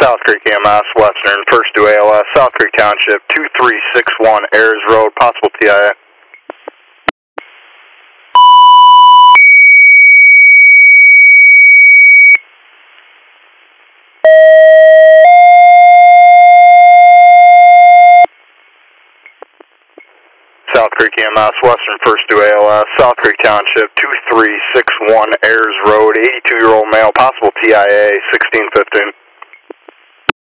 South Creek EMS, Western, first to ALS, South Creek Township, 2361 Ayers Road, possible TIA. South Creek EMS, Western, first to ALS, South Creek Township, 2361 Ayers Road, 82-year-old male, possible TIA, 1615.